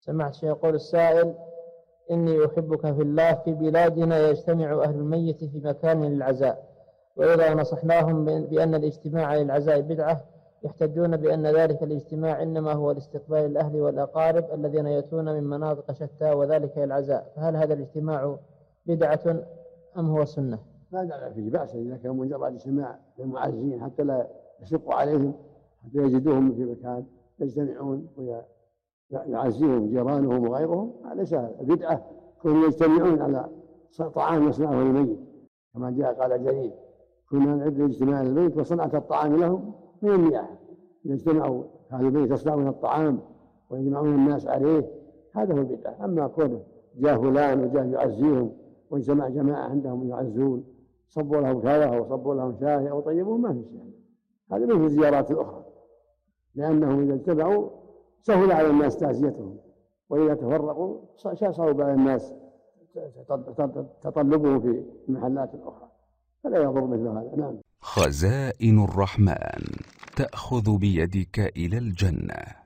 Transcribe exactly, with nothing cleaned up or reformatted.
سمعت شيء يقول السائل: إني أحبك في الله، في بلادنا يجتمع أهل الميت في مكان للعزاء، وإذا نصحناهم بأن الاجتماع للعزاء بدعة يحتجون بأن ذلك الاجتماع إنما هو لاستقبال الأهل والأقارب الذين يأتون من مناطق شتى وذلك للعزاء، فهل هذا الاجتماع بدعة أم هو سنة؟ لا لا فيه بأس إذا كان مجرد اجتماع للمعزين حتى لا يشق عليهم، حتى يجدوهم في مكان يجتمعون ويعزيهم جيرانهم وغيرهم، ليس بدعة كونوا يجتمعون على طعام يصنعه الميت، كما جاء قال جرير: كنا نعد الاجتماع للبيت وصنعة الطعام لهم من النياحة. إذا اجتمعوا أهل البيت يصنعون الطعام ويجمعون الناس عليه، هذا هو البدعة. أما كونه جاء فلان وجاء يعزيهم واجتمع جماعة عندهم يعزون، صبوا لهم كذا وصبوا لهم شاي أو طيبون، ما في شيء. هذا مثل الزيارات الأخرى، لأنهم إذا اجتمعوا سهل على الناس تعزيتهم، وإذا تفرقوا صعب على الناس تطلبهم في المحلات الأخرى، فلا يضر مثل هذا. نعم. خزائن الرحمن تأخذ بيدك إلى الجنة.